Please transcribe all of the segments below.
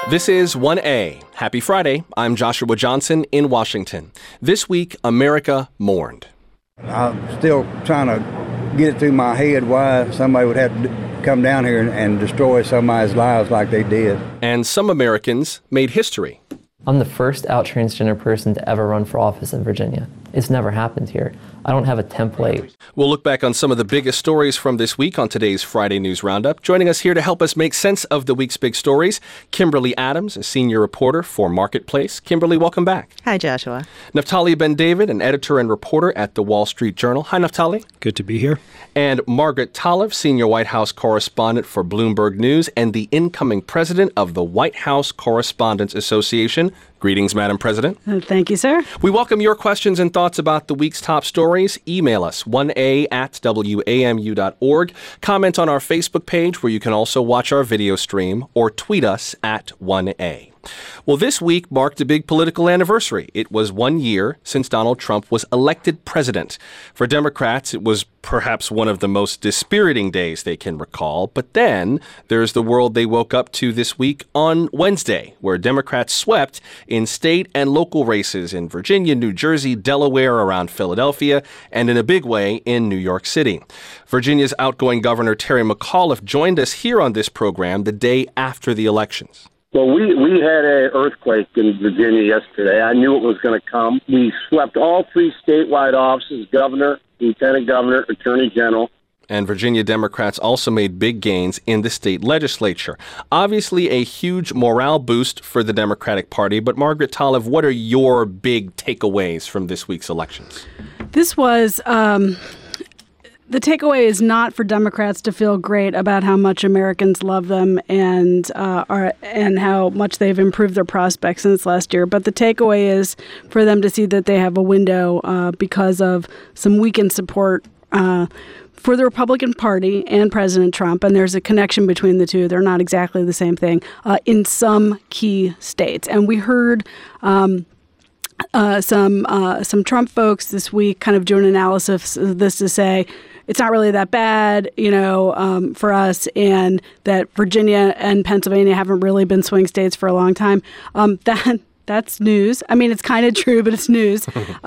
This is 1A. Happy Friday. I'm Joshua Johnson in Washington. This week, America mourned. I'm still trying to get it through my head why somebody would have to come down here and destroy somebody's lives like they did. And some Americans made history. I'm the first out transgender person to ever run for office in Virginia. It's never happened here. I don't have a template. We'll look back on some of the biggest stories from this week on today's Friday News Roundup. Joining us here to help us make sense of the week's big stories, Kimberly Adams, a senior reporter for Marketplace. Kimberly, welcome back. Hi, Joshua. Naftali Ben-David, an editor and reporter at The Wall Street Journal. Hi, Naftali. Good to be here. And Margaret Talev, senior White House correspondent for Bloomberg News and the incoming president of the White House Correspondents Association. Greetings, Madam President. Thank you, sir. We welcome your questions and thoughts about the week's top stories. Email us, 1a@wamu.org. Comment on our Facebook page, where you can also watch our video stream, or tweet us at 1a. Well, this week marked a big political anniversary. It was 1 year since Donald Trump was elected president. For Democrats, it was perhaps one of the most dispiriting days they can recall. But then there's the world they woke up to this week on Wednesday, where Democrats swept in state and local races in Virginia, New Jersey, Delaware, around Philadelphia, and in a big way in New York City. Virginia's outgoing Governor Terry McAuliffe joined us here on this program the day after the elections. Well, we had an earthquake in Virginia yesterday. I knew it was going to come. We swept all three statewide offices, governor, lieutenant governor, attorney general. And Virginia Democrats also made big gains in the state legislature. Obviously a huge morale boost for the Democratic Party. But Margaret Talev, what are your big takeaways from this week's elections? This was... The takeaway is not for Democrats to feel great about how much Americans love them and how much they've improved their prospects since last year. But the takeaway is for them to see that they have a window because of some weakened support for the Republican Party and President Trump. And there's a connection between the two. They're not exactly the same thing in some key states. And we heard some Trump folks this week kind of do an analysis of this to say, it's not really that bad, for us, and that Virginia and Pennsylvania haven't really been swing states for a long time. That's news. I mean, it's kind of true, but it's news.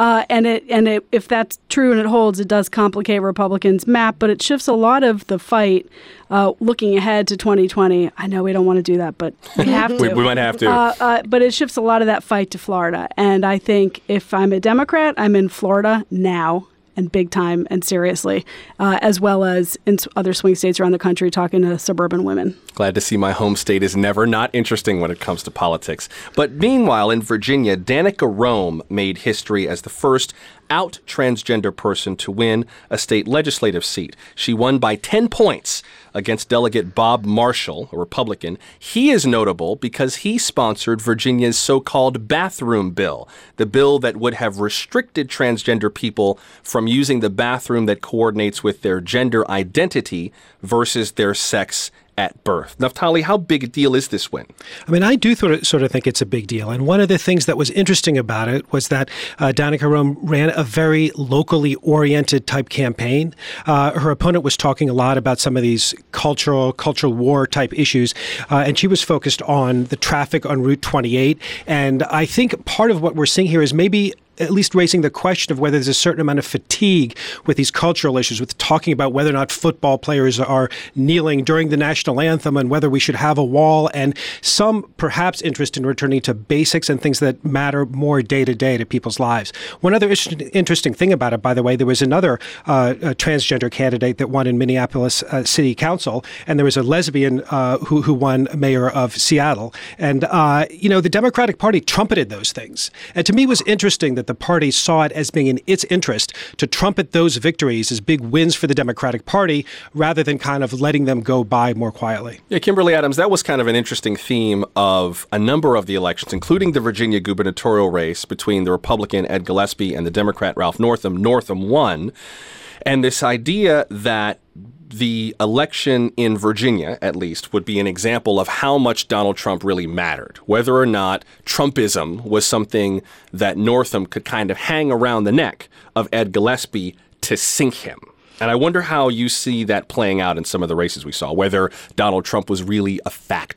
If that's true and it holds, it does complicate Republicans' map, but it shifts a lot of the fight looking ahead to 2020. I know we don't want to do that, but we have to. we might have to. But it shifts a lot of that fight to Florida. And I think if I'm a Democrat, I'm in Florida now. And big time and seriously, as well as in other swing states around the country talking to suburban women. Glad to see my home state is never not interesting when it comes to politics. But meanwhile, in Virginia, Danica Roem made history as the first out transgender person to win a state legislative seat. She won by 10 points against Delegate Bob Marshall, a Republican. He is notable because he sponsored Virginia's so-called bathroom bill, the bill that would have restricted transgender people from using the bathroom that coordinates with their gender identity versus their sex at birth. Naftali, how big a deal is this win? I mean, I do sort of think it's a big deal. And one of the things that was interesting about it was that Danica Roem ran a very locally oriented type campaign. Her opponent was talking a lot about some of these cultural war type issues, and she was focused on the traffic on Route 28. And I think part of what we're seeing here is maybe at least raising the question of whether there's a certain amount of fatigue with these cultural issues, with talking about whether or not football players are kneeling during the national anthem and whether we should have a wall, and some perhaps interest in returning to basics and things that matter more day to day to people's lives. One other interesting thing about it, by the way, there was another transgender candidate that won in Minneapolis City Council, and there was a lesbian who won mayor of Seattle. And, the Democratic Party trumpeted those things. And to me, it was interesting that the party saw it as being in its interest to trumpet those victories as big wins for the Democratic Party rather than kind of letting them go by more quietly. Yeah, Kimberly Adams, that was kind of an interesting theme of a number of the elections, including the Virginia gubernatorial race between the Republican Ed Gillespie and the Democrat Ralph Northam. Northam won. And this idea that the election in Virginia, at least, would be an example of how much Donald Trump really mattered, whether or not Trumpism was something that Northam could kind of hang around the neck of Ed Gillespie to sink him. And I wonder how you see that playing out in some of the races we saw, whether Donald Trump was really a factor.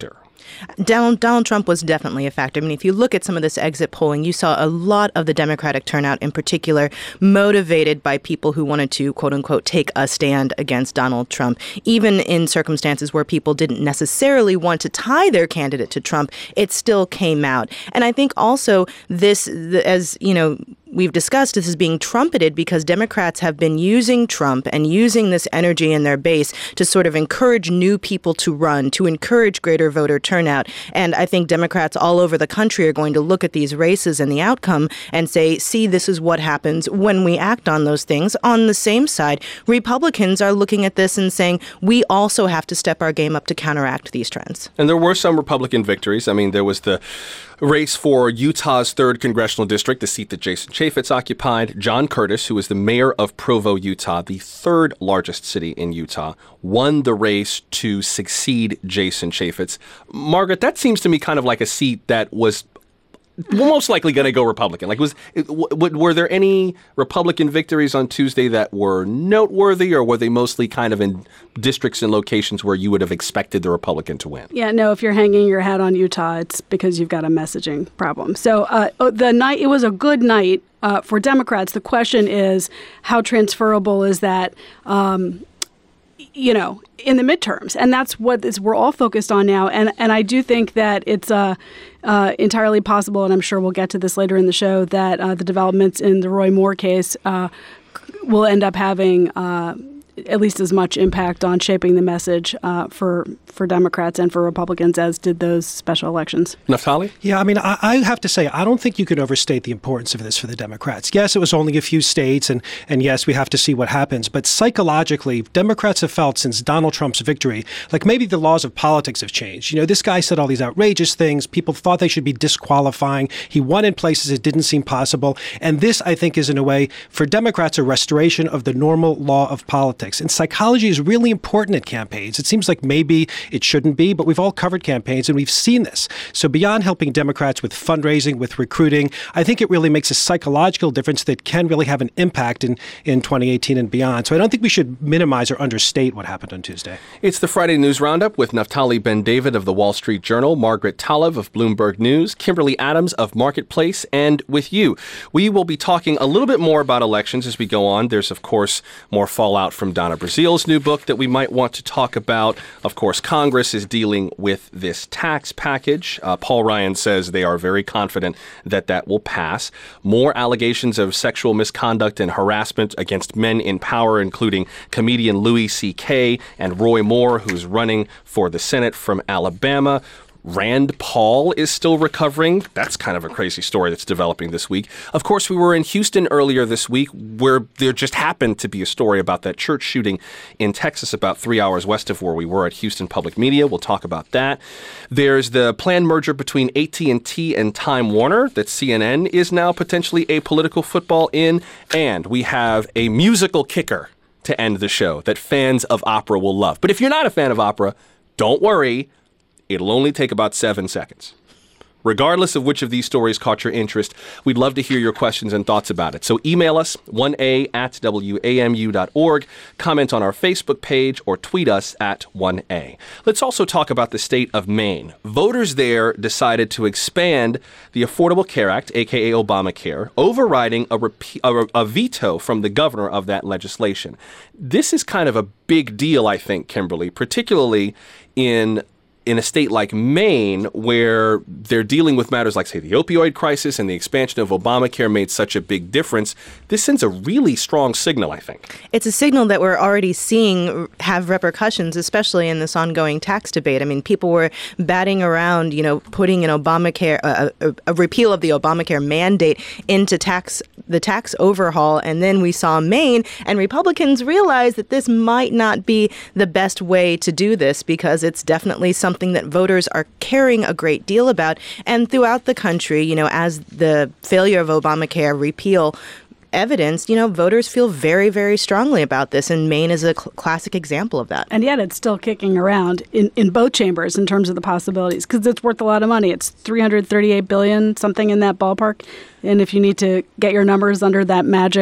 Donald Trump was definitely a factor. I mean, if you look at some of this exit polling, you saw a lot of the Democratic turnout in particular motivated by people who wanted to, quote unquote, take a stand against Donald Trump. Even in circumstances where people didn't necessarily want to tie their candidate to Trump, it still came out. And I think also this, as you know, we've discussed, this is being trumpeted because Democrats have been using Trump and using this energy in their base to sort of encourage new people to run, to encourage greater voter turnout. And I think Democrats all over the country are going to look at these races and the outcome and say, see, this is what happens when we act on those things. On the same side, Republicans are looking at this and saying, we also have to step our game up to counteract these trends. And there were some Republican victories. I mean, there was the race for Utah's 3rd congressional district, the seat that Jason Chaffetz occupied. John Curtis, who is the mayor of Provo, Utah, the 3rd largest city in Utah, won the race to succeed Jason Chaffetz. Margaret, that seems to me kind of like a seat that was most likely going to go Republican. Like, were there any Republican victories on Tuesday that were noteworthy, or were they mostly kind of in districts and locations where you would have expected the Republican to win? Yeah, no, if you're hanging your hat on Utah, it's because you've got a messaging problem. So it was a good night for Democrats. The question is, how transferable is that, in the midterms? And that's what we're all focused on now. And I do think that it's entirely possible, and I'm sure we'll get to this later in the show, that the developments in the Roy Moore case will end up having at least as much impact on shaping the message for Democrats and for Republicans as did those special elections. Naftali? Yeah, I mean, I have to say, I don't think you can overstate the importance of this for the Democrats. Yes, it was only a few states, and yes, we have to see what happens. But psychologically, Democrats have felt since Donald Trump's victory, like maybe the laws of politics have changed. You know, this guy said all these outrageous things. People thought they should be disqualifying. He won in places it didn't seem possible. And this, I think, is in a way, for Democrats, a restoration of the normal law of politics. And psychology is really important at campaigns. It seems like maybe it shouldn't be, but we've all covered campaigns and we've seen this. So beyond helping Democrats with fundraising, with recruiting, I think it really makes a psychological difference that can really have an impact in 2018 and beyond. So I don't think we should minimize or understate what happened on Tuesday. It's the Friday News Roundup with Naftali Ben-David of the Wall Street Journal, Margaret Talev of Bloomberg News, Kimberly Adams of Marketplace, and with you. We will be talking a little bit more about elections as we go on. There's, of course, more fallout from Donna Brazil's new book that we might want to talk about. Of course, Congress is dealing with this tax package. Paul Ryan says they are very confident that that will pass. More allegations of sexual misconduct and harassment against men in power, including comedian Louis C.K. and Roy Moore, who's running for the Senate from Alabama. Rand Paul is still recovering. That's kind of a crazy story that's developing this week. Of course, we were in Houston earlier this week where there just happened to be a story about that church shooting in Texas about 3 hours west of where we were at Houston Public Media. We'll talk about that. There's the planned merger between AT&T and Time Warner that CNN is now potentially a political football in. And we have a musical kicker to end the show that fans of opera will love. But if you're not a fan of opera, don't worry. It'll only take about 7 seconds. Regardless of which of these stories caught your interest, we'd love to hear your questions and thoughts about it. So email us, 1a@wamu.org, comment on our Facebook page, or tweet us at 1a. Let's also talk about the state of Maine. Voters there decided to expand the Affordable Care Act, a.k.a. Obamacare, overriding a veto from the governor of that legislation. This is kind of a big deal, I think, Kimberly, particularly in a state like Maine, where they're dealing with matters like, say, the opioid crisis, and the expansion of Obamacare made such a big difference. This sends a really strong signal, I think. It's a signal that we're already seeing have repercussions, especially in this ongoing tax debate. I mean, people were batting around, putting an Obamacare, a repeal of the Obamacare mandate into the tax overhaul. And then we saw Maine, and Republicans realized that this might not be the best way to do this, because it's definitely something that voters are caring a great deal about. And throughout the country, as the failure of Obamacare repeal evidence, voters feel very, very strongly about this. And Maine is a classic example of that. And yet it's still kicking around in both chambers in terms of the possibilities, because it's worth a lot of money. It's $338 billion, something in that ballpark. And if you need to get your numbers under that magic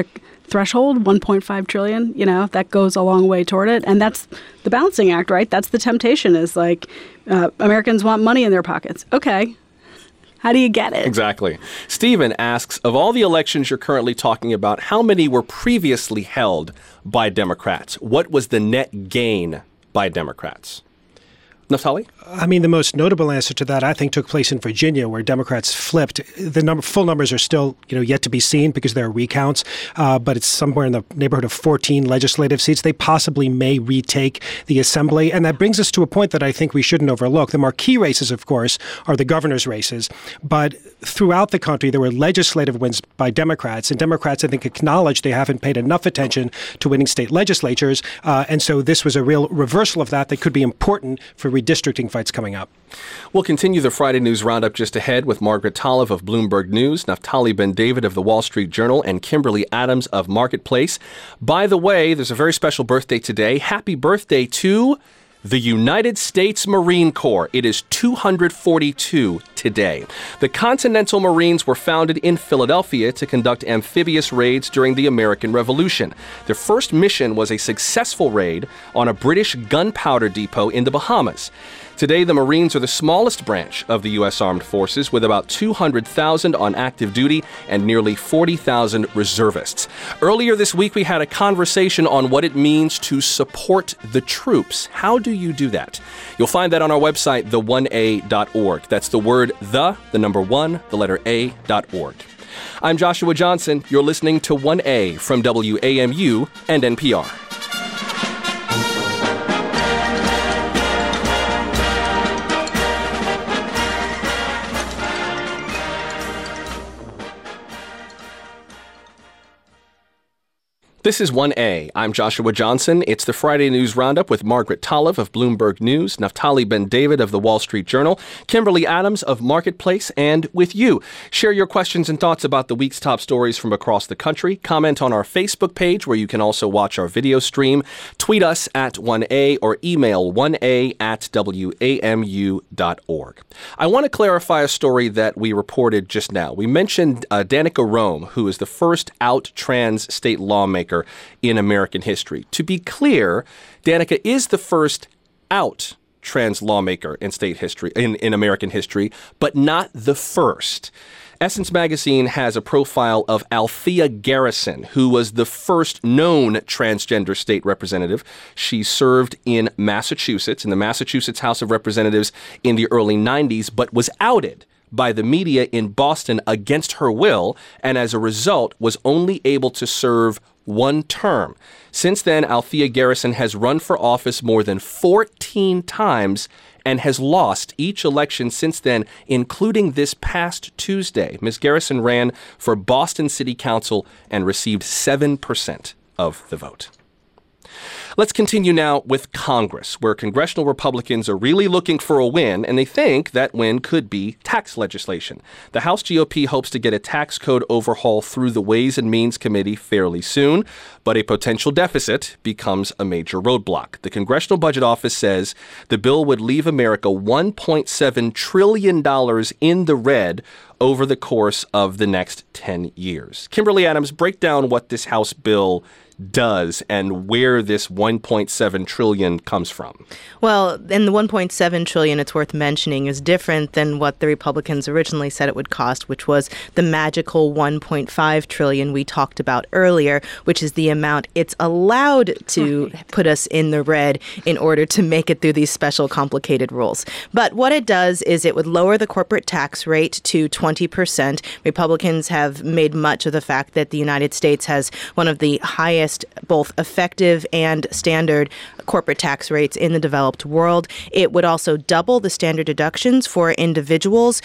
threshold, $1.5 trillion, that goes a long way toward it. And that's the balancing act, right? That's the temptation is like Americans want money in their pockets. Okay. How do you get it? Exactly. Stephen asks, of all the elections you're currently talking about, how many were previously held by Democrats? What was the net gain by Democrats? Naftali? I mean, the most notable answer to that, I think, took place in Virginia, where Democrats flipped. The full numbers are still, yet to be seen because there are recounts, but it's somewhere in the neighborhood of 14 legislative seats. They possibly may retake the assembly, and that brings us to a point that I think we shouldn't overlook. The marquee races, of course, are the governor's races, but throughout the country, there were legislative wins by Democrats, and Democrats, I think, acknowledge they haven't paid enough attention to winning state legislatures, and so this was a real reversal of that could be important for redistricting fights coming up. We'll continue the Friday News Roundup just ahead with Margaret Talev of Bloomberg News, Naftali Ben-David of The Wall Street Journal, and Kimberly Adams of Marketplace. By the way, there's a very special birthday today. Happy birthday to the United States Marine Corps. It is 242 today. The Continental Marines were founded in Philadelphia to conduct amphibious raids during the American Revolution. Their first mission was a successful raid on a British gunpowder depot in the Bahamas. Today, the Marines are the smallest branch of the U.S. Armed Forces, with about 200,000 on active duty and nearly 40,000 reservists. Earlier this week, we had a conversation on what it means to support the troops. How do you do that? You'll find that on our website, the1a.org. That's the word the number 1, the letter a.org. I'm Joshua Johnson. You're listening to 1A from WAMU and NPR. This is 1A. I'm Joshua Johnson. It's the Friday News Roundup with Margaret Talev of Bloomberg News, Naftali Ben-David of The Wall Street Journal, Kimberly Adams of Marketplace, and with you. Share your questions and thoughts about the week's top stories from across the country. Comment on our Facebook page, where you can also watch our video stream. Tweet us at 1A or email 1A@WAMU.org. I want to clarify a story that we reported just now. We mentioned Danica Roem, who is the first out trans state lawmaker in American history. To be clear, Danica is the first out trans lawmaker in state history, in American history, but not the first. Essence Magazine has a profile of Althea Garrison, who was the first known transgender state representative. She served in Massachusetts, in the Massachusetts House of Representatives in the early 90s, but was outed by the media in Boston against her will, and as a result was only able to serve one term. Since then, Althea Garrison has run for office more than 14 times and has lost each election since then, including this past Tuesday. Ms. Garrison ran for Boston City Council and received 7% of the vote. Let's continue now with Congress, where congressional Republicans are really looking for a win, and they think that win could be tax legislation. The House GOP hopes to get a tax code overhaul through the Ways and Means Committee fairly soon, but a potential deficit becomes a major roadblock. The Congressional Budget Office says the bill would leave America $1.7 trillion in the red over the course of the next 10 years. Kimberly Adams, break down what this House bill does and where this $1.7 trillion comes from. Well, and the $1.7 trillion, it's worth mentioning, is different than what the Republicans originally said it would cost, which was the magical $1.5 trillion we talked about earlier, which is the amount it's allowed to put us in the red in order to make it through these special complicated rules. But what it does is it would lower the corporate tax rate to 20%. Republicans have made much of the fact that the United States has one of the highest both effective and standard corporate tax rates in the developed world. It would also double the standard deductions for individuals.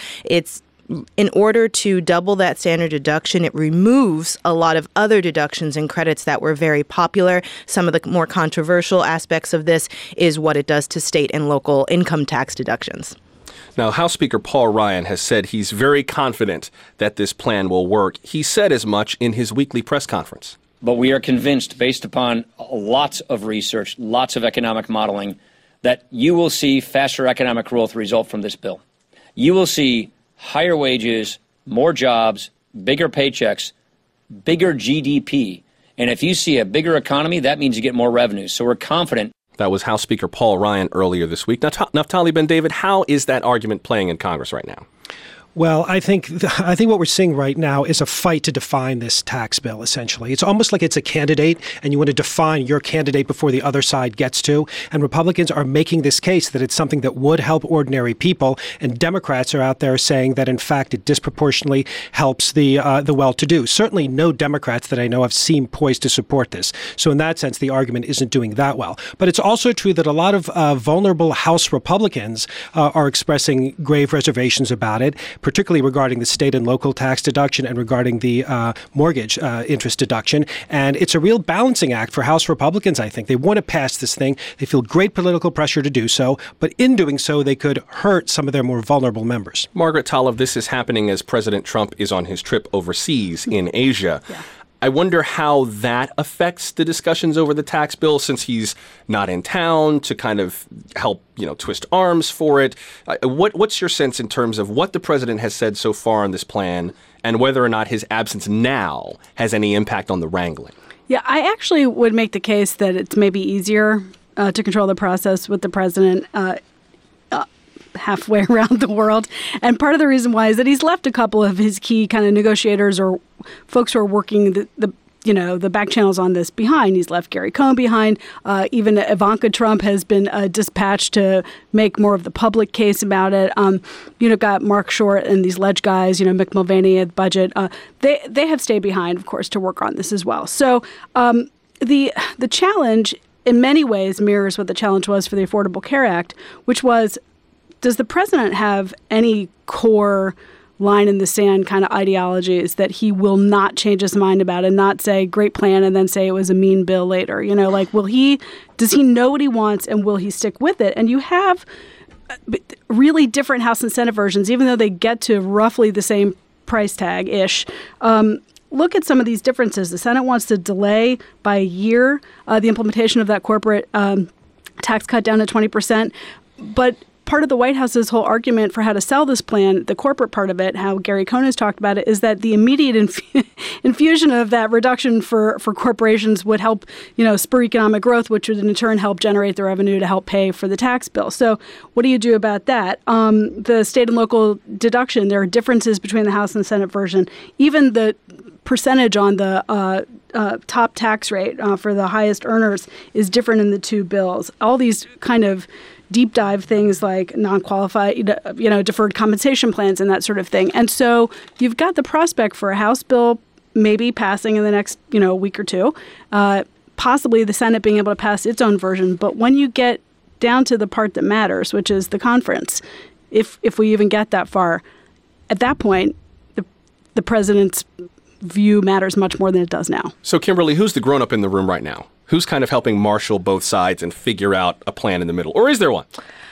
In order to double that standard deduction, it removes a lot of other deductions and credits that were very popular. Some of the more controversial aspects of this is what it does to state and local income tax deductions. Now, House Speaker Paul Ryan has said he's very confident that this plan will work. He said as much in his weekly press conference. But we are convinced, based upon lots of research, lots of economic modeling, that you will see faster economic growth result from this bill. You will see higher wages, more jobs, bigger paychecks, bigger GDP And if you see a bigger economy, that means you get more revenue. So we're confident. That was House Speaker Paul Ryan earlier this week. Now, Naftali Ben-David, how is that argument playing in Congress right now? Well, I think what we're seeing right now is a fight to define this tax bill, essentially. It's almost like it's a candidate, and you want to define your candidate before the other side gets to. And Republicans are making this case that it's something that would help ordinary people, and Democrats are out there saying that, in fact, it disproportionately helps the well-to-do. Certainly no Democrats that I know of seem poised to support this. So in that sense, the argument isn't doing that well. But it's also true that a lot of vulnerable House Republicans are expressing grave reservations about it, particularly regarding the state and local tax deduction and regarding the mortgage interest deduction. And it's a real balancing act for House Republicans, I think. They want to pass this thing. They feel great political pressure to do so. But in doing so, they could hurt some of their more vulnerable members. Margaret Talev, this is happening as President Trump is on his trip overseas in Asia. Yeah. I wonder how that affects the discussions over the tax bill, since he's not in town to kind of help, twist arms for it. What's your sense in terms of what the president has said so far on this plan and whether or not his absence now has any impact on the wrangling? Yeah, I actually would make the case that it's maybe easier to control the process with the president halfway around the world. And part of the reason why is that he's left a couple of his key kind of negotiators or folks who are working the back channels on this behind. He's left Gary Cohn behind. Even Ivanka Trump has been dispatched to make more of the public case about it. Got Mark Short and these ledge guys, Mick Mulvaney at budget. They have stayed behind, of course, to work on this as well. So the challenge in many ways mirrors what the challenge was for the Affordable Care Act, which was, does the president have any core line in the sand kind of ideologies that he will not change his mind about and not say great plan and then say it was a mean bill later? Does he know what he wants and will he stick with it? And you have really different House and Senate versions, even though they get to roughly the same price tag-ish. Look at some of these differences. The Senate wants to delay by a year the implementation of that corporate tax cut down to 20%. But part of the White House's whole argument for how to sell this plan, the corporate part of it, how Gary Cohn has talked about it, is that the immediate infusion of that reduction for corporations would help, spur economic growth, which would in turn help generate the revenue to help pay for the tax bill. So what do you do about that? The state and local deduction, there are differences between the House and Senate version. Even the percentage on the top tax rate for the highest earners is different in the two bills. All these kind of deep dive things like non-qualified, deferred compensation plans and that sort of thing. And so you've got the prospect for a House bill maybe passing in the next, week or two, possibly the Senate being able to pass its own version. But when you get down to the part that matters, which is the conference, if we even get that far, at that point, the president's view matters much more than it does now. So, Kimberly, who's the grown-up in the room right now? Who's kind of helping marshal both sides and figure out a plan in the middle? Or is there one?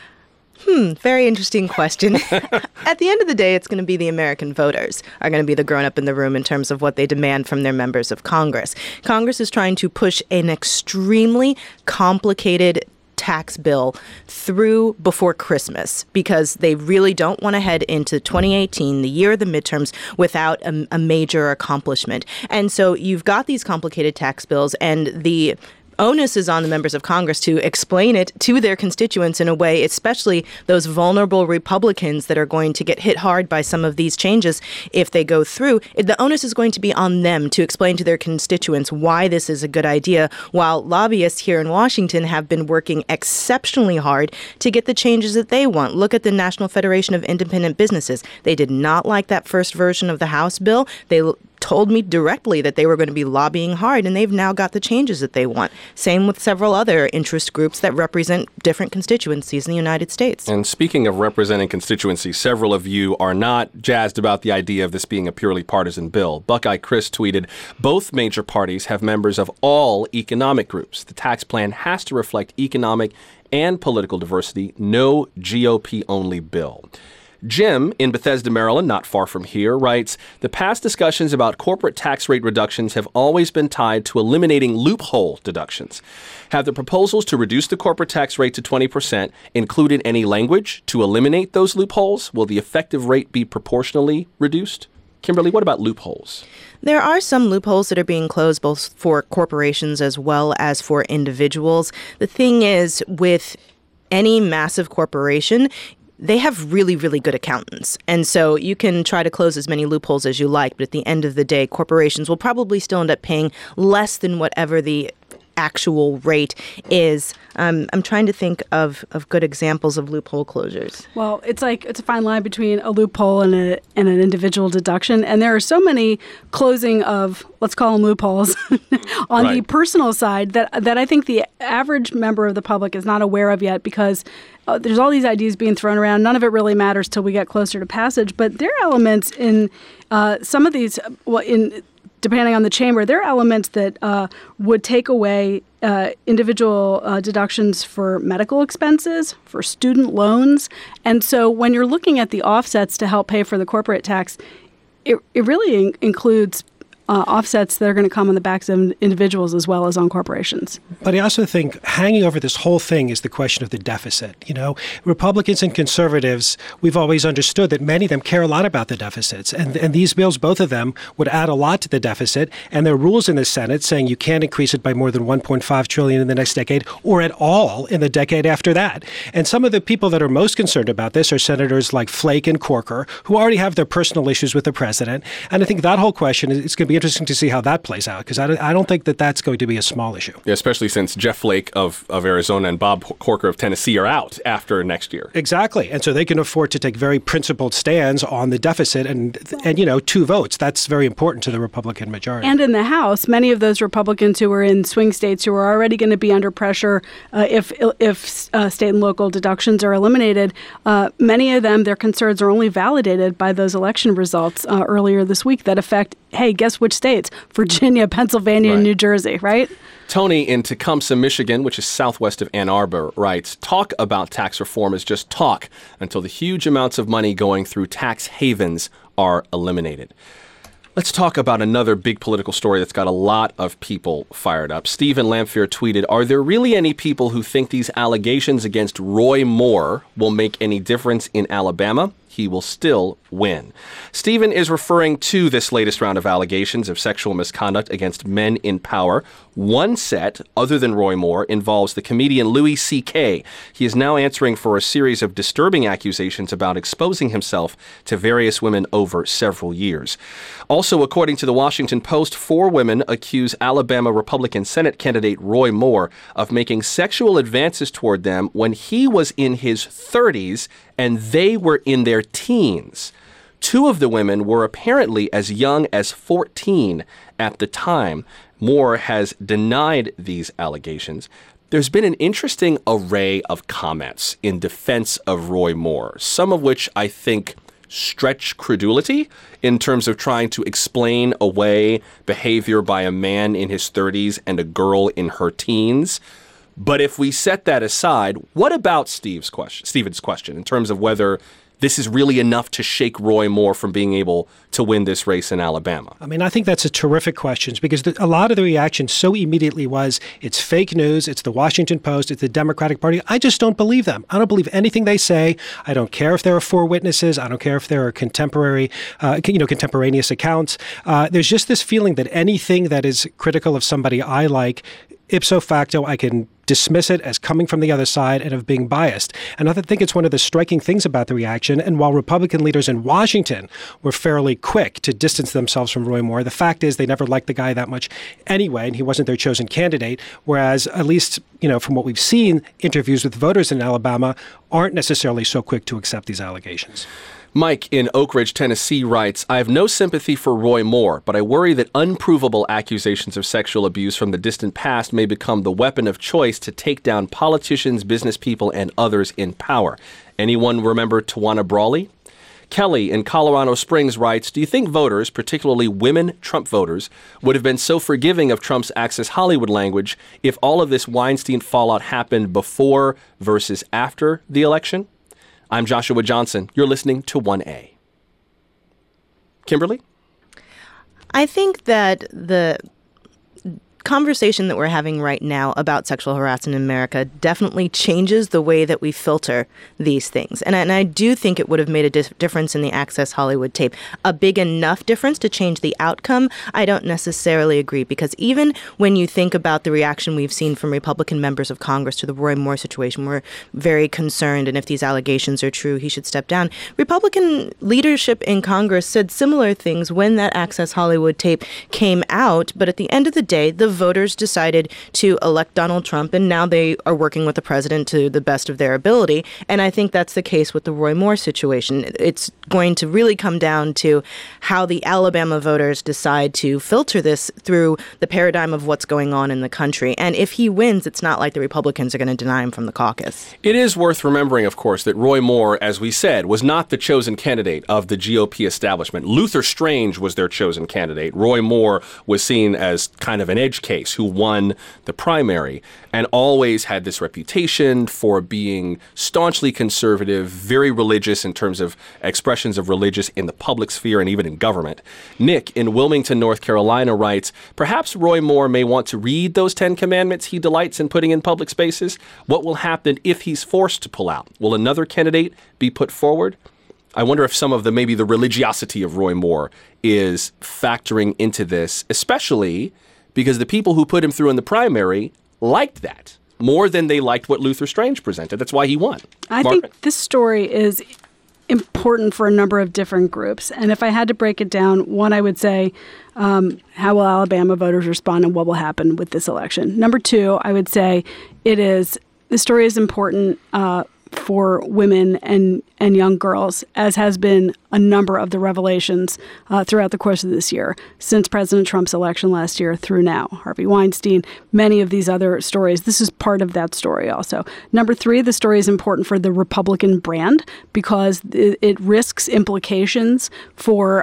Very interesting question. At the end of the day, it's going to be the American voters are going to be the grown-up in the room in terms of what they demand from their members of Congress. Congress is trying to push an extremely complicated tax bill through before Christmas because they really don't want to head into 2018, the year of the midterms, without a major accomplishment. And so you've got these complicated tax bills, and the onus is on the members of Congress to explain it to their constituents in a way, especially those vulnerable Republicans that are going to get hit hard by some of these changes if they go through. The onus is going to be on them to explain to their constituents why this is a good idea, while lobbyists here in Washington have been working exceptionally hard to get the changes that they want. Look at the National Federation of Independent Businesses. They did not like that first version of the House bill. They told me directly that they were going to be lobbying hard, and they've now got the changes that they want. Same with several other interest groups that represent different constituencies in the United States. And speaking of representing constituencies, several of you are not jazzed about the idea of this being a purely partisan bill. Buckeye Chris tweeted, both major parties have members of all economic groups. The tax plan has to reflect economic and political diversity, no GOP-only bill. Jim, in Bethesda, Maryland, not far from here, writes, the past discussions about corporate tax rate reductions have always been tied to eliminating loophole deductions. Have the proposals to reduce the corporate tax rate to 20% included any language to eliminate those loopholes? Will the effective rate be proportionally reduced? Kimberly, what about loopholes? There are some loopholes that are being closed both for corporations as well as for individuals. The thing is, with any massive corporation, they have really, really good accountants. And so you can try to close as many loopholes as you like, but at the end of the day, corporations will probably still end up paying less than whatever the actual rate is. I'm trying to think of good examples of loophole closures. Well, it's a fine line between a loophole and an individual deduction. And there are so many closing of, let's call them loopholes, on the personal side that I think the average member of the public is not aware of yet, because there's all these ideas being thrown around. None of it really matters till we get closer to passage. But there are elements in some of these, depending on the chamber, there are elements that would take away individual deductions for medical expenses, for student loans. And so when you're looking at the offsets to help pay for the corporate tax, it really includes offsets that are going to come on the backs of individuals as well as on corporations. But I also think hanging over this whole thing is the question of the deficit. Republicans and conservatives, we've always understood that many of them care a lot about the deficits. And these bills, both of them, would add a lot to the deficit. And there are rules in the Senate saying you can't increase it by more than $1.5 trillion in the next decade or at all in the decade after that. And some of the people that are most concerned about this are senators like Flake and Corker, who already have their personal issues with the president. And I think that whole question is going to be interesting to see how that plays out, because I don't think that that's going to be a small issue. Yeah, especially since Jeff Flake of Arizona and Bob Corker of Tennessee are out after next year. Exactly. And so they can afford to take very principled stands on the deficit and 2 votes. That's very important to the Republican majority. And in the House, many of those Republicans who are in swing states who are already going to be under pressure if state and local deductions are eliminated, many of them, their concerns are only validated by those election results earlier this week that affect, hey, guess which states? Virginia, Pennsylvania, and New Jersey, right? Tony in Tecumseh, Michigan, which is southwest of Ann Arbor, writes, talk about tax reform is just talk until the huge amounts of money going through tax havens are eliminated. Let's talk about another big political story that's got a lot of people fired up. Stephen Lamphere tweeted, are there really any people who think these allegations against Roy Moore will make any difference in Alabama? He will still win. Stephen is referring to this latest round of allegations of sexual misconduct against men in power. One set, other than Roy Moore, involves the comedian Louis C.K. He is now answering for a series of disturbing accusations about exposing himself to various women over several years. Also, according to the Washington Post, 4 women accuse Alabama Republican Senate candidate Roy Moore of making sexual advances toward them when he was in his 30s and they were in their teens. 2 of the women were apparently as young as 14 at the time. Moore has denied these allegations. There's been an interesting array of comments in defense of Roy Moore, some of which I think stretch credulity in terms of trying to explain away behavior by a man in his 30s and a girl in her teens. But if we set that aside, what about Stephen's question in terms of whether this is really enough to shake Roy Moore from being able to win this race in Alabama? I mean, I think that's a terrific question, because a lot of the reaction so immediately was, it's fake news, it's the Washington Post, it's the Democratic Party. I just don't believe them. I don't believe anything they say. I don't care if there are 4 witnesses. I don't care if there are contemporaneous accounts. There's just this feeling that anything that is critical of somebody I like, ipso facto, I can dismiss it as coming from the other side and of being biased. And I think it's one of the striking things about the reaction. And while Republican leaders in Washington were fairly quick to distance themselves from Roy Moore, the fact is they never liked the guy that much anyway, and he wasn't their chosen candidate. Whereas, at least, from what we've seen, interviews with voters in Alabama aren't necessarily so quick to accept these allegations. Mike in Oak Ridge, Tennessee writes, I have no sympathy for Roy Moore, but I worry that unprovable accusations of sexual abuse from the distant past may become the weapon of choice to take down politicians, business people, and others in power. Anyone remember Tawana Brawley? Kelly in Colorado Springs writes, do you think voters, particularly women Trump voters, would have been so forgiving of Trump's Access Hollywood language if all of this Weinstein fallout happened before versus after the election? I'm Joshua Johnson. You're listening to 1A. Kimberly? I think that conversation that we're having right now about sexual harassment in America definitely changes the way that we filter these things. And I do think it would have made a difference in the Access Hollywood tape. A big enough difference to change the outcome? I don't necessarily agree, because even when you think about the reaction we've seen from Republican members of Congress to the Roy Moore situation, we're very concerned, and if these allegations are true, he should step down. Republican leadership in Congress said similar things when that Access Hollywood tape came out, but at the end of the day, the voters decided to elect Donald Trump, and now they are working with the president to the best of their ability. And I think that's the case with the Roy Moore situation. It's going to really come down to how the Alabama voters decide to filter this through the paradigm of what's going on in the country. And if he wins, it's not like the Republicans are going to deny him from the caucus. It is worth remembering, of course, that Roy Moore, as we said, was not the chosen candidate of the GOP establishment. Luther Strange was their chosen candidate. Roy Moore was seen as kind of an edge case who won the primary and always had this reputation for being staunchly conservative, very religious in terms of expressions of religious in the public sphere and even in government. Nick in Wilmington, North Carolina writes, perhaps Roy Moore may want to read those 10 commandments he delights in putting in public spaces. What will happen if he's forced to pull out? Will another candidate be put forward? I wonder if some of maybe the religiosity of Roy Moore is factoring into this, especially because the people who put him through in the primary liked that more than they liked what Luther Strange presented. That's why he won. I think this story is important for a number of different groups. And if I had to break it down, one, I would say, how will Alabama voters respond and what will happen with this election? Number two, I would say the story is important for women and young girls, as has been a number of the revelations throughout the course of this year, since President Trump's election last year through now. Harvey Weinstein, many of these other stories. This is part of that story also. Number three, the story is important for the Republican brand because it risks implications for,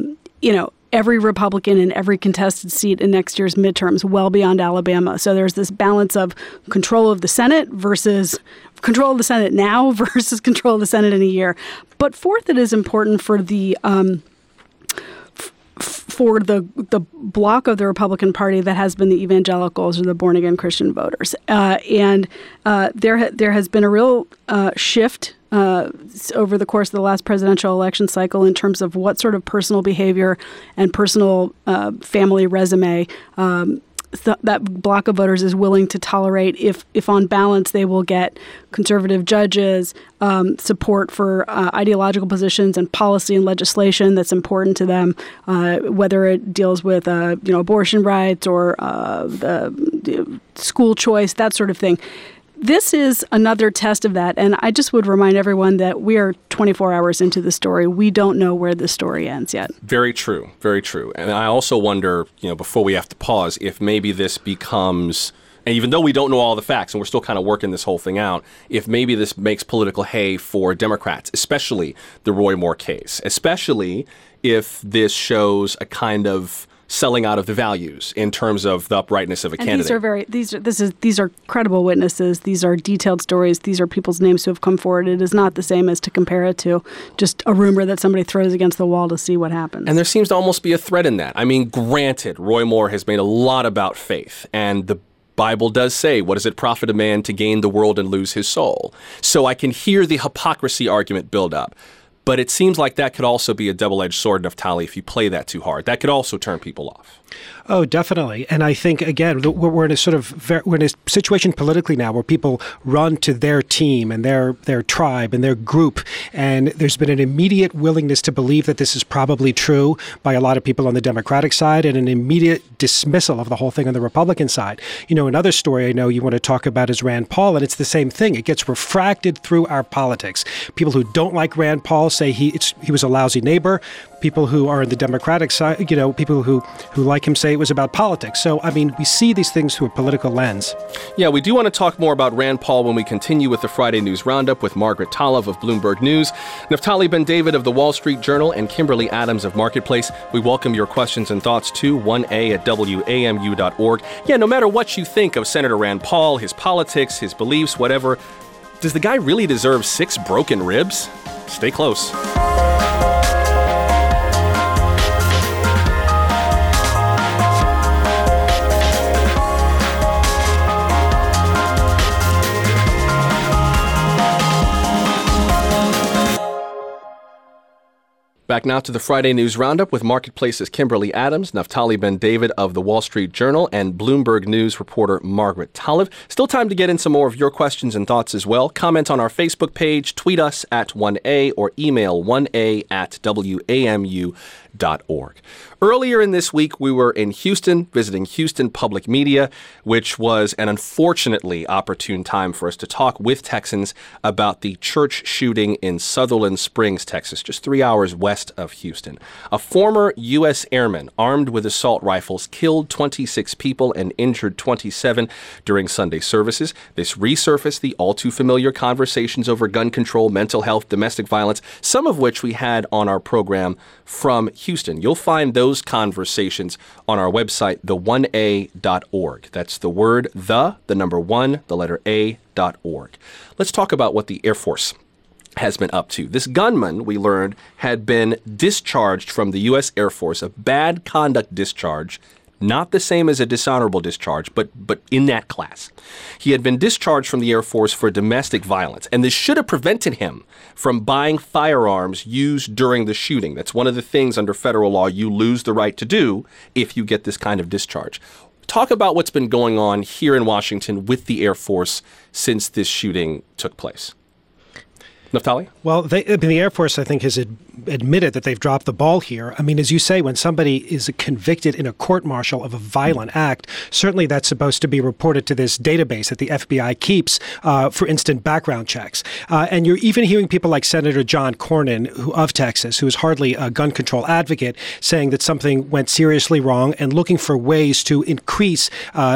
every Republican in every contested seat in next year's midterms, well beyond Alabama. So there's this balance of control of the Senate versus control of the Senate now versus control of the Senate in a year. But fourth, it is important for the block of the Republican Party that has been the evangelicals or the born-again Christian voters. And there has been a real shift over the course of the last presidential election cycle in terms of what sort of personal behavior and personal family resume that block of voters is willing to tolerate if on balance they will get conservative judges, support for ideological positions and policy and legislation that's important to them, whether it deals with abortion rights or the school choice, that sort of thing. This is another test of that, and I just would remind everyone that we are 24 hours into the story. We don't know where the story ends yet. Very true, very true. And I also wonder, before we have to pause, if maybe this becomes, and even though we don't know all the facts and we're still kind of working this whole thing out, if maybe this makes political hay for Democrats, especially the Roy Moore case, especially if this shows a kind of selling out of the values in terms of the uprightness of a candidate. These are credible witnesses. These are detailed stories. These are people's names who have come forward. It is not the same as to compare it to just a rumor that somebody throws against the wall to see what happens. And there seems to almost be a threat in that. I mean, granted, Roy Moore has made a lot about faith, and the Bible does say, what does it profit a man to gain the world and lose his soul? So I can hear the hypocrisy argument build up. But it seems like that could also be a double-edged sword, Naftali, if you play that too hard. That could also turn people off. Oh, definitely. And I think, again, we're in a situation politically now where people run to their team and their tribe and their group. And there's been an immediate willingness to believe that this is probably true by a lot of people on the Democratic side and an immediate dismissal of the whole thing on the Republican side. Another story I know you want to talk about is Rand Paul, and it's the same thing. It gets refracted through our politics. People who don't like Rand Paul say he was a lousy neighbor. People who are in the Democratic side, people who like him say it was about politics. So, we see these things through a political lens. Yeah, we do want to talk more about Rand Paul when we continue with the Friday News Roundup with Margaret Talev of Bloomberg News, Naftali Ben-David of the Wall Street Journal, and Kimberly Adams of Marketplace. We welcome your questions and thoughts to 1a@wamu.org. Yeah, no matter what you think of Senator Rand Paul, his politics, his beliefs, whatever, does the guy really deserve 6 broken ribs? Stay close. Back now to the Friday News Roundup with Marketplace's Kimberly Adams, Naftali Ben-David of the Wall Street Journal, and Bloomberg News reporter Margaret Talev. Still time to get in some more of your questions and thoughts as well. Comment on our Facebook page, tweet us at 1A, or email 1A@WAMU.org. Earlier in this week, we were in Houston visiting Houston Public Media, which was an unfortunately opportune time for us to talk with Texans about the church shooting in Sutherland Springs, Texas, just 3 hours west of Houston. A former U.S. airman armed with assault rifles killed 26 people and injured 27 during Sunday services. This resurfaced the all-too-familiar conversations over gun control, mental health, domestic violence, some of which we had on our program from Houston. You'll find those conversations on our website, the1a.org. That's the word the number 1, the letter A.org. Let's talk about what the Air Force has been up to. This gunman, we learned, had been discharged from the U.S. Air Force, a bad conduct discharge, not the same as a dishonorable discharge, but in that class. He had been discharged from the Air Force for domestic violence, and this should have prevented him from buying firearms used during the shooting. That's one of the things under federal law you lose the right to do if you get this kind of discharge. Talk about what's been going on here in Washington with the Air Force since this shooting took place. Naftali? Well, the Air Force, I think, has admitted that they've dropped the ball here. I mean, as you say, when somebody is convicted in a court-martial of a violent act, certainly that's supposed to be reported to this database that the FBI keeps for instant background checks. And you're even hearing people like Senator John Cornyn of Texas, who is hardly a gun control advocate, saying that something went seriously wrong and looking for ways to increase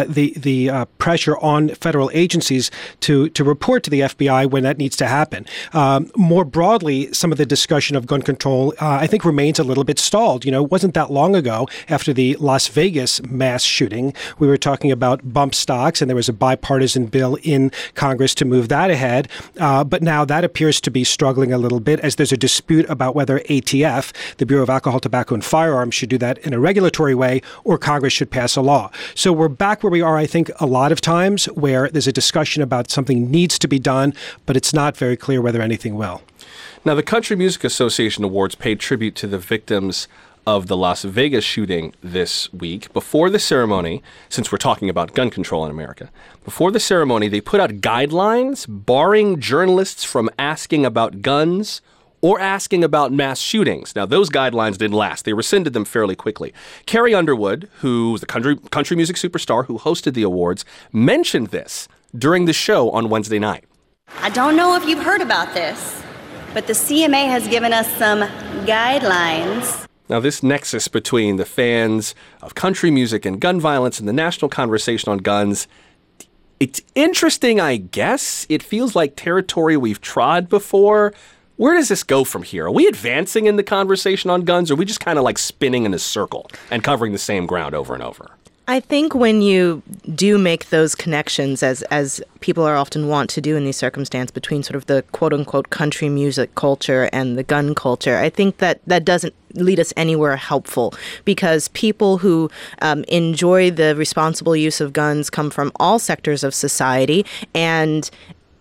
the pressure on federal agencies to report to the FBI when that needs to happen. More broadly, some of the discussion of gun control, I think, remains a little bit stalled. You know, it wasn't that long ago after the Las Vegas mass shooting, we were talking about bump stocks, and there was a bipartisan bill in Congress to move that ahead. But now that appears to be struggling a little bit as there's a dispute about whether ATF, the Bureau of Alcohol, Tobacco, and Firearms, should do that in a regulatory way or Congress should pass a law. So we're back where we are, I think, a lot of times where there's a discussion about something needs to be done, but it's not very clear whether anything will. Now, the Country Music Association Awards paid tribute to the victims of the Las Vegas shooting this week. Before the ceremony, since we're talking about gun control in America, before the ceremony, they put out guidelines barring journalists from asking about guns or asking about mass shootings. Now, those guidelines didn't last. They rescinded them fairly quickly. Carrie Underwood, who's the country music superstar who hosted the awards, mentioned this during the show on Wednesday night. I don't know if you've heard about this, but the CMA has given us some guidelines. Now, this nexus between the fans of country music and gun violence and the national conversation on guns, it's interesting, I guess. It feels like territory we've trod before. Where does this go from here? Are we advancing in the conversation on guns, or are we just kind of like spinning in a circle and covering the same ground over and over? I think when you do make those connections, as people are often wont to do in these circumstances, between sort of the quote-unquote country music culture and the gun culture, I think that doesn't lead us anywhere helpful, because people who enjoy the responsible use of guns come from all sectors of society, and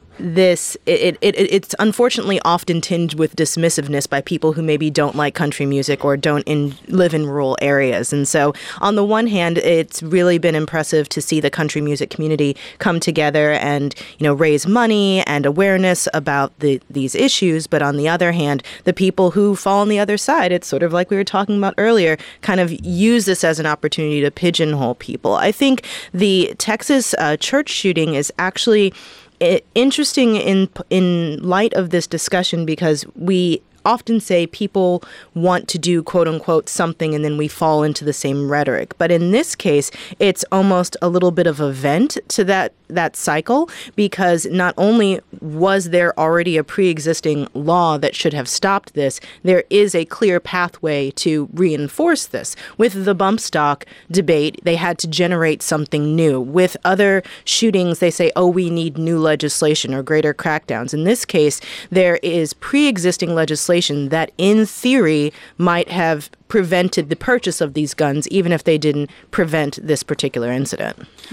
it's unfortunately often tinged with dismissiveness by people who maybe don't like country music or don't live in rural areas. And so on the one hand, it's really been impressive to see the country music community come together and, raise money and awareness about these issues. But on the other hand, the people who fall on the other side, it's sort of like we were talking about earlier, kind of use this as an opportunity to pigeonhole people. I think the Texas church shooting is actually interesting in light of this discussion, because we often say people want to do quote unquote something and then we fall into the same rhetoric. But in this case, it's almost a little bit of a vent to that cycle, because not only was there already a pre-existing law that should have stopped this, there is a clear pathway to reinforce this. With the bump stock debate, they had to generate something new. With other shootings, they say, we need new legislation or greater crackdowns. In this case, there is pre-existing legislation that in theory might have prevented the purchase of these guns, even if they didn't prevent this particular incident.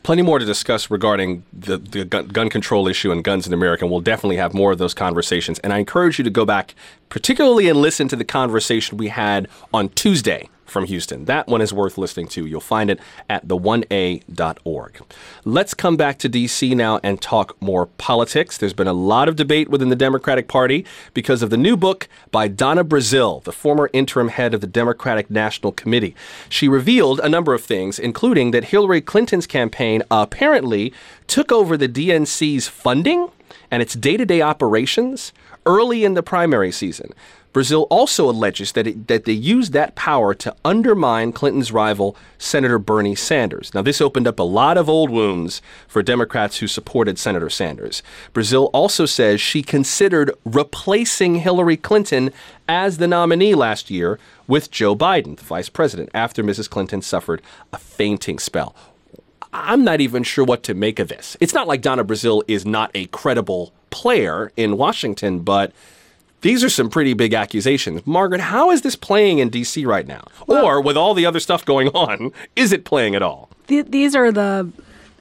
Plenty more to discuss regarding the gun control issue and guns in America. We'll definitely have more of those conversations. And I encourage you to go back, particularly and listen to the conversation we had on Tuesday from Houston. That one is worth listening to. You'll find it at the1a.org. Let's come back to D.C. now and talk more politics. There's been a lot of debate within the Democratic Party because of the new book by Donna Brazile, the former interim head of the Democratic National Committee. She revealed a number of things, including that Hillary Clinton's campaign apparently took over the DNC's funding and its day-to-day operations early in the primary season. Brazile also alleges that they used that power to undermine Clinton's rival, Senator Bernie Sanders. Now, this opened up a lot of old wounds for Democrats who supported Senator Sanders. Brazile also says she considered replacing Hillary Clinton as the nominee last year with Joe Biden, the vice president, after Mrs. Clinton suffered a fainting spell. I'm not even sure what to make of this. It's not like Donna Brazile is not a credible player in Washington, but these are some pretty big accusations. Margaret, how is this playing in D.C. right now? Well, or with all the other stuff going on, is it playing at all? These are the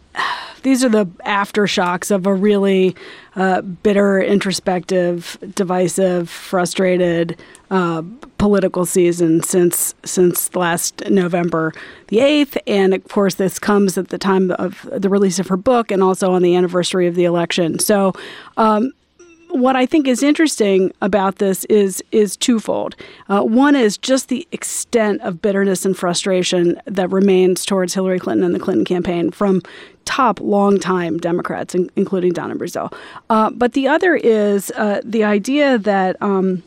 aftershocks of a really bitter, introspective, divisive, frustrated political season since last November the 8th. And of course, this comes at the time of the release of her book and also on the anniversary of the election. So what I think is interesting about this is twofold. One is just the extent of bitterness and frustration that remains towards Hillary Clinton and the Clinton campaign from top longtime Democrats, including Donna Brazile. But the other is the idea that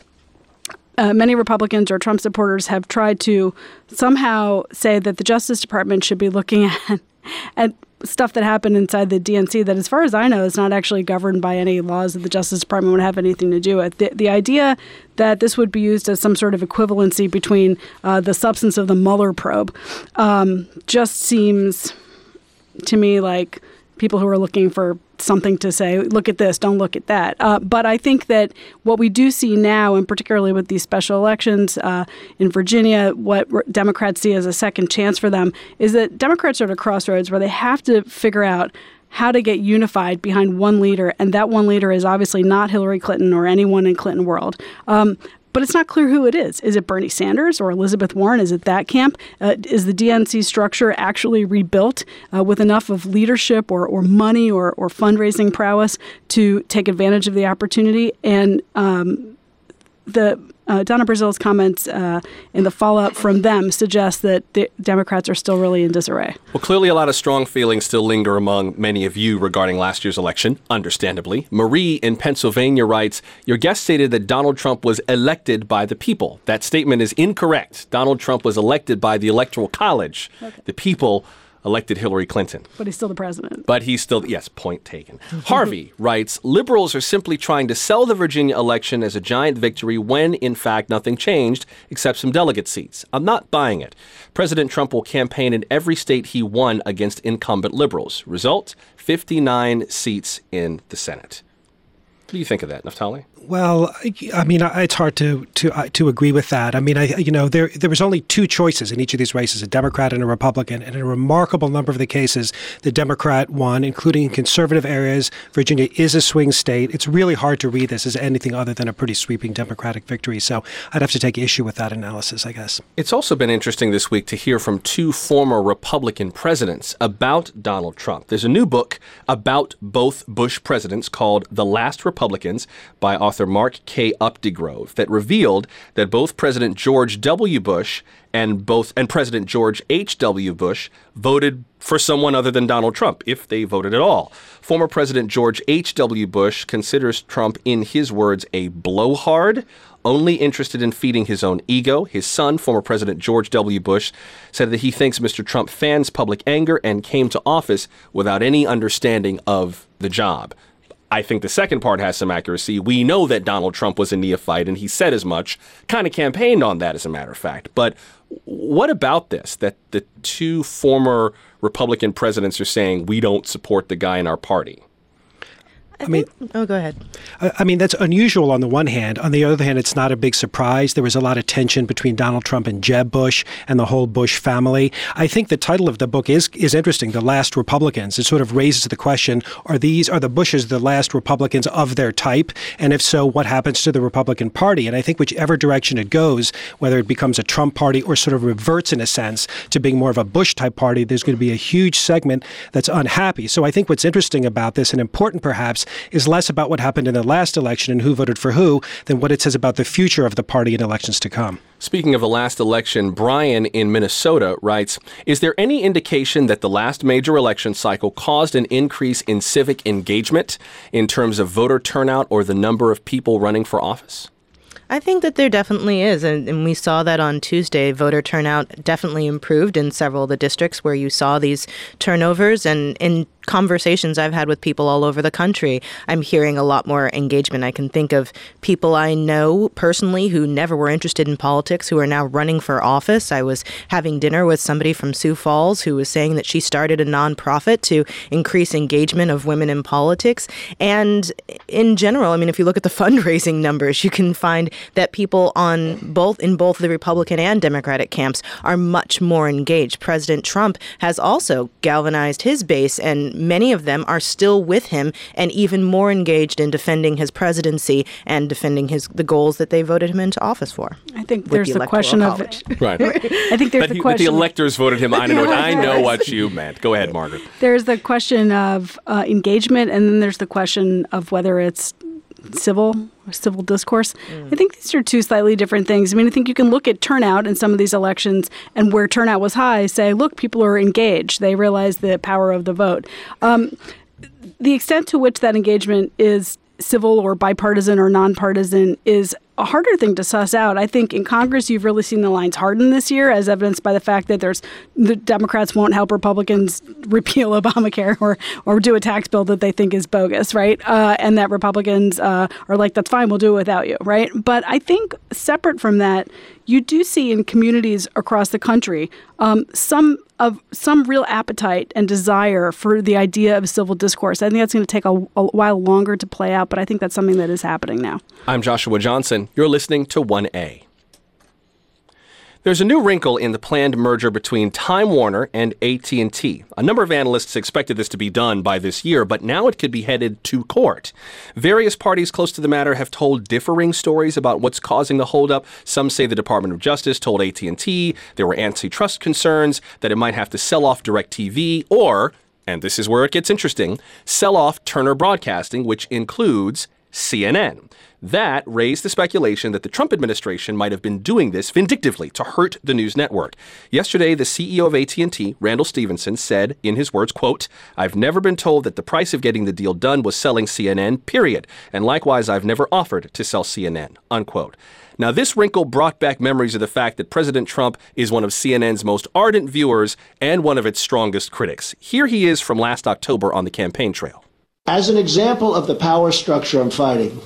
many Republicans or Trump supporters have tried to somehow say that the Justice Department should be looking at stuff that happened inside the DNC that, as far as I know, is not actually governed by any laws that the Justice Department would have anything to do with. The idea that this would be used as some sort of equivalency between the substance of the Mueller probe just seems to me like people who are looking for something to say, look at this, don't look at that. But I think that what we do see now, and particularly with these special elections in Virginia, what Democrats see as a second chance for them is that Democrats are at a crossroads where they have to figure out how to get unified behind one leader. And that one leader is obviously not Hillary Clinton or anyone in Clinton world. But it's not clear who it is. Is it Bernie Sanders or Elizabeth Warren? Is it that camp? Is the DNC structure actually rebuilt with enough of leadership or money or fundraising prowess to take advantage of the opportunity? And Donna Brazile's comments in the fallout from them suggest that the Democrats are still really in disarray. Well, clearly a lot of strong feelings still linger among many of you regarding last year's election, understandably. Marie in Pennsylvania writes, your guest stated that Donald Trump was elected by the people. That statement is incorrect. Donald Trump was elected by the Electoral College. Okay. The people elected Hillary Clinton. But he's still the president. But he's still, yes, point taken. Harvey writes, liberals are simply trying to sell the Virginia election as a giant victory when, in fact, nothing changed except some delegate seats. I'm not buying it. President Trump will campaign in every state he won against incumbent liberals. Result, 59 seats in the Senate. What do you think of that, Naftali? Well, I mean, it's hard to agree with that. I mean, there was only two choices in each of these races, a Democrat and a Republican. And in a remarkable number of the cases, the Democrat won, including in conservative areas. Virginia is a swing state. It's really hard to read this as anything other than a pretty sweeping Democratic victory. So I'd have to take issue with that analysis, I guess. It's also been interesting this week to hear from two former Republican presidents about Donald Trump. There's a new book about both Bush presidents called The Last Republicans by author Mark K. Updegrove that revealed that both President George W. Bush and President George H.W. Bush voted for someone other than Donald Trump, if they voted at all. Former President George H.W. Bush considers Trump, in his words, a blowhard, only interested in feeding his own ego. His son, former President George W. Bush, said that he thinks Mr. Trump fans public anger and came to office without any understanding of the job. I think the second part has some accuracy. We know that Donald Trump was a neophyte, and he said as much, kind of campaigned on that, as a matter of fact. But what about this, that the two former Republican presidents are saying we don't support the guy in our party? Oh, go ahead. I mean, that's unusual on the one hand. On the other hand, it's not a big surprise. There was a lot of tension between Donald Trump and Jeb Bush and the whole Bush family. I think the title of the book is interesting, The Last Republicans. It sort of raises the question, are the Bushes the last Republicans of their type? And if so, what happens to the Republican Party? And I think whichever direction it goes, whether it becomes a Trump party or sort of reverts in a sense to being more of a Bush-type party, there's going to be a huge segment that's unhappy. So I think what's interesting about this, and important perhaps, is less about what happened in the last election and who voted for who than what it says about the future of the party in elections to come. Speaking of the last election, Brian in Minnesota writes, is there any indication that the last major election cycle caused an increase in civic engagement in terms of voter turnout or the number of people running for office? I think that there definitely is, and we saw that on Tuesday. Voter turnout definitely improved in several of the districts where you saw these turnovers, and in conversations I've had with people all over the country, I'm hearing a lot more engagement. I can think of people I know personally who never were interested in politics who are now running for office. I was having dinner with somebody from Sioux Falls who was saying that she started a nonprofit to increase engagement of women in politics. And in general, I mean, if you look at the fundraising numbers, you can find that people in both the Republican and Democratic camps are much more engaged. President Trump has also galvanized his base, and many of them are still with him and even more engaged in defending his presidency and defending the goals that they voted him into office for. I think there's the question of it. Right. I think there's the question. The electors voted him. I know what you meant. Go ahead, Margaret. There's the question of engagement, and then there's the question of whether it's civil discourse. I think these are two slightly different things. I mean, I think you can look at turnout in some of these elections, and where turnout was high, say, look, people are engaged. They realize the power of the vote. The extent to which that engagement is civil or bipartisan or nonpartisan is a harder thing to suss out. I think in Congress, you've really seen the lines harden this year, as evidenced by the fact that the Democrats won't help Republicans repeal Obamacare or do a tax bill that they think is bogus, right? And that Republicans are like, that's fine, we'll do it without you, right? But I think separate from that, you do see in communities across the country some real appetite and desire for the idea of civil discourse. I think that's going to take a while longer to play out, but I think that's something that is happening now. I'm Joshua Johnson. You're listening to 1A. There's a new wrinkle in the planned merger between Time Warner and AT&T. A number of analysts expected this to be done by this year, but now it could be headed to court. Various parties close to the matter have told differing stories about what's causing the holdup. Some say the Department of Justice told AT&T there were antitrust concerns, that it might have to sell off DirecTV, or, and this is where it gets interesting, sell off Turner Broadcasting, which includes CNN. That raised the speculation that the Trump administration might have been doing this vindictively to hurt the news network. Yesterday, the CEO of AT&T, Randall Stephenson, said, in his words, quote, "I've never been told that the price of getting the deal done was selling CNN, period. And likewise, I've never offered to sell CNN," unquote. Now, this wrinkle brought back memories of the fact that President Trump is one of CNN's most ardent viewers and one of its strongest critics. Here he is from last October on the campaign trail. As an example of the power structure I'm fighting,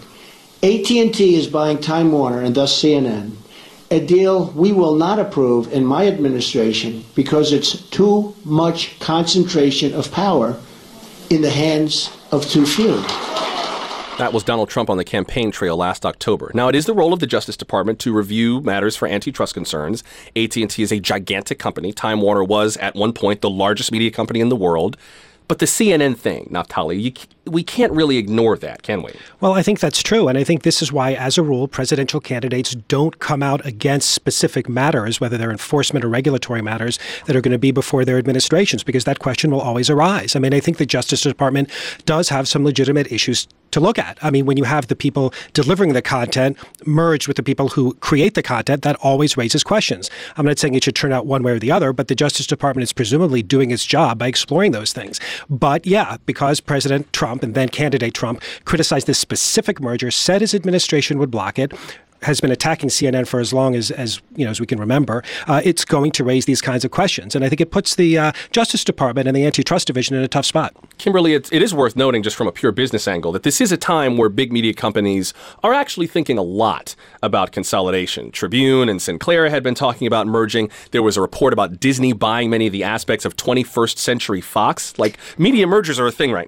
AT&T is buying Time Warner and thus CNN, a deal we will not approve in my administration because it's too much concentration of power in the hands of too few. That was Donald Trump on the campaign trail last October. Now, it is the role of the Justice Department to review matters for antitrust concerns. AT&T is a gigantic company. Time Warner was, at one point, the largest media company in the world. But the CNN thing, Naftali, we can't really ignore that, can we? Well, I think that's true. And I think this is why, as a rule, presidential candidates don't come out against specific matters, whether they're enforcement or regulatory matters, that are going to be before their administrations, because that question will always arise. I mean, I think the Justice Department does have some legitimate issues to look at. I mean, when you have the people delivering the content merged with the people who create the content, that always raises questions. I'm not saying it should turn out one way or the other, but the Justice Department is presumably doing its job by exploring those things. But yeah, because President Trump and then candidate Trump criticized this specific merger, said his administration would block it, has been attacking CNN for as long as we can remember, it's going to raise these kinds of questions. And I think it puts the Justice Department and the Antitrust Division in a tough spot. Kimberly, it is worth noting, just from a pure business angle, that this is a time where big media companies are actually thinking a lot about consolidation. Tribune and Sinclair had been talking about merging. There was a report about Disney buying many of the aspects of 21st Century Fox. Like, media mergers are a thing right now.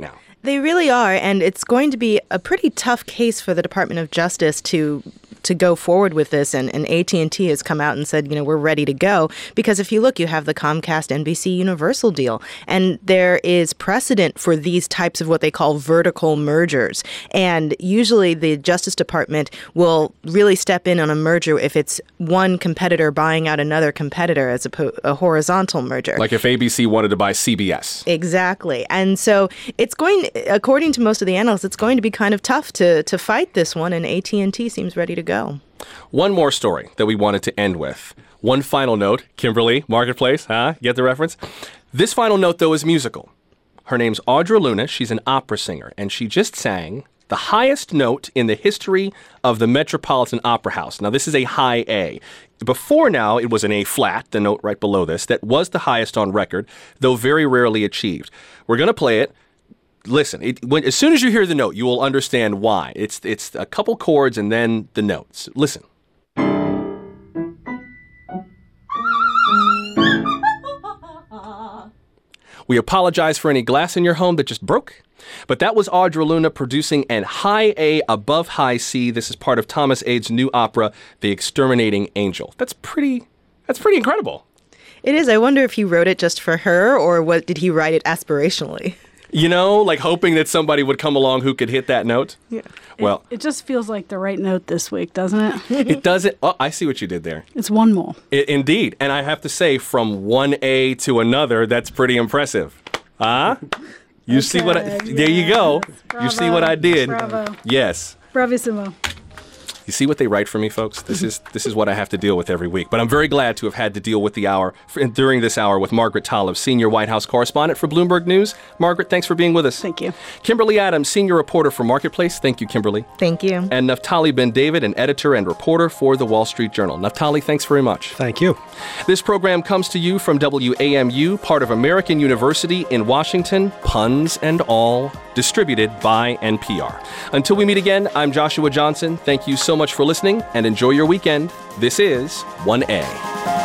They really are, and it's going to be a pretty tough case for the Department of Justice to go forward with this, and AT&T has come out and said, we're ready to go, because if you look, you have the Comcast NBC Universal deal, and there is precedent for these types of what they call vertical mergers, and usually the Justice Department will really step in on a merger if it's one competitor buying out another competitor as a horizontal merger. Like if ABC wanted to buy CBS. Exactly. And so it's going, according to most of the analysts, it's going to be kind of tough to fight this one, and AT&T seems ready to go. One more story that we wanted to end with. One final note. Kimberly, Marketplace, Get the reference? This final note, though, is musical. Her name's Audra Luna. She's an opera singer, and she just sang the highest note in the history of the Metropolitan Opera House. Now, this is a high A. Before now, it was an A flat, the note right below this, that was the highest on record, though very rarely achieved. We're going to play it. Listen, as soon as you hear the note, you will understand why. It's a couple chords and then the notes. Listen. We apologize for any glass in your home that just broke, but that was Audra Luna producing an high A above high C. This is part of Thomas Ade's new opera, The Exterminating Angel. That's pretty incredible. It is. I wonder if he wrote it just for her, or what did he write it aspirationally? Like hoping that somebody would come along who could hit that note? Yeah. Well, it just feels like the right note this week, doesn't it? It doesn't. Oh, I see what you did there. It's one more. Indeed. And I have to say, from one A to another, that's pretty impressive. You see what there you go. Bravo. You see what I did. Bravo. Yes. Bravissimo. You see what they write for me, folks? This is what I have to deal with every week. But I'm very glad to have had to deal with during this hour with Margaret Talev, senior White House correspondent for Bloomberg News. Margaret, thanks for being with us. Thank you. Kimberly Adams, senior reporter for Marketplace. Thank you, Kimberly. Thank you. And Naftali Ben-David, an editor and reporter for The Wall Street Journal. Naftali, thanks very much. Thank you. This program comes to you from WAMU, part of American University in Washington, puns and all, distributed by NPR. Until we meet again, I'm Joshua Johnson. Thank you so much for listening, and enjoy your weekend. This is 1A.